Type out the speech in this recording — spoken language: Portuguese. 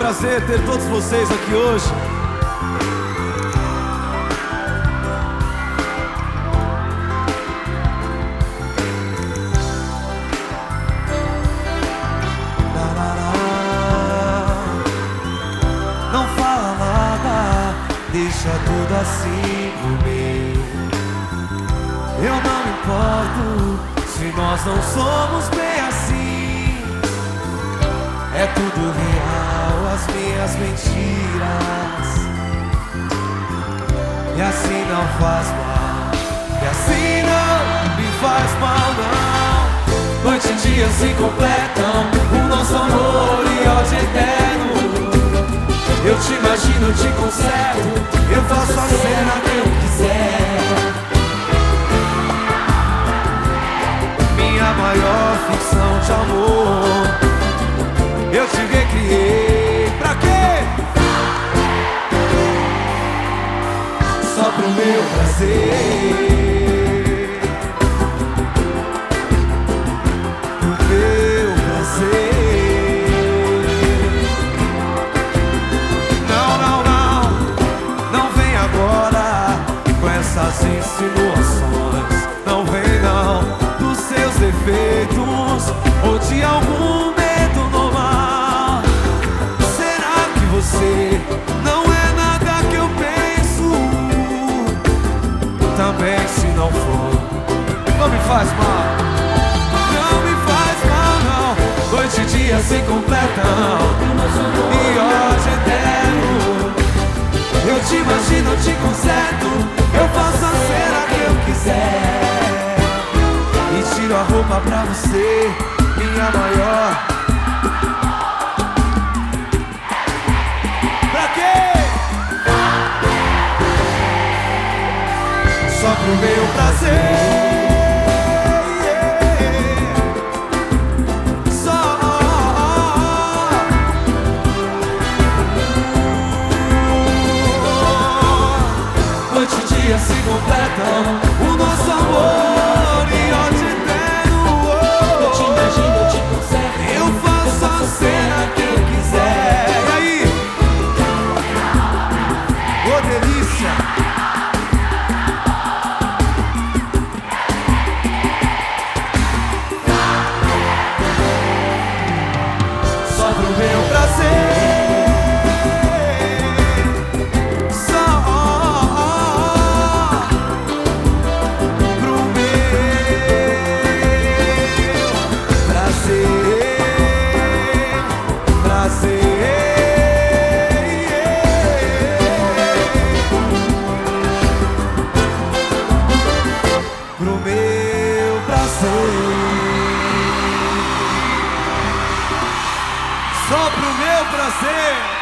prazer ter todos vocês aqui hoje. Não fala nada, deixa tudo assim comigo. Eu não me importo se nós não somos bem assim. É tudo real, as minhas mentiras. E assim não faz mal, e assim não me faz mal, não. Noite e dia se completam, o nosso amor e ódio eterno. Eu te imagino, eu te conserto, eu faço a cena que eu quiser. Minha maior ficção de amor, eu te recriei. Pra quê? Só pro meu prazer. Pro meu prazer. Essas insinuações não vem não dos seus defeitos ou de algum medo normal. Será que você não é nada que eu penso? Também se não for, não me faz mal. Não me faz mal não. Noite e dia se completam e ódio eterno. Eu te imagino, eu te conserto, eu faço a cena que eu quiser. E tiro a roupa pra você, minha maior. Pra quê? Só pro meu prazer. Se completam o nosso amor e ódio eterno. Eu te imagino, eu te conserto, eu faço a cena que eu quiser. E aí? Ô delícia! Só pro meu prazer. Pro meu prazer. Só pro meu prazer.